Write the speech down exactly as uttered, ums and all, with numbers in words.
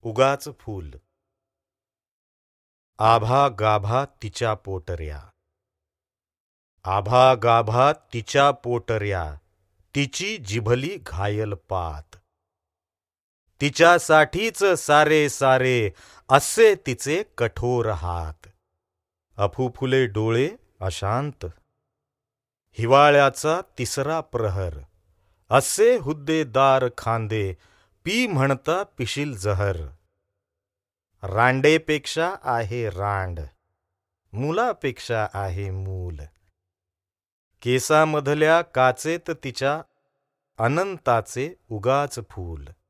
उगाच फूल. आभा गाभा तिच्या पोटऱ्या, आभा गाभा तिच्या पोटऱ्या, तिची जिभली घायल पात. तिच्यासाठीच सारे सारे असे तिचे कठोर हात. अफुफुले डोळे अशांत, हिवाळ्याचा तिसरा प्रहर. असे हुद्देदार खांदे, पी म्हणता पिशील जहर. रांडेपेक्षा आहे रांड, मुलापेक्षा आहे मूल. केसामधल्या काचेत तिच्या अनंताचे उगाच फूल.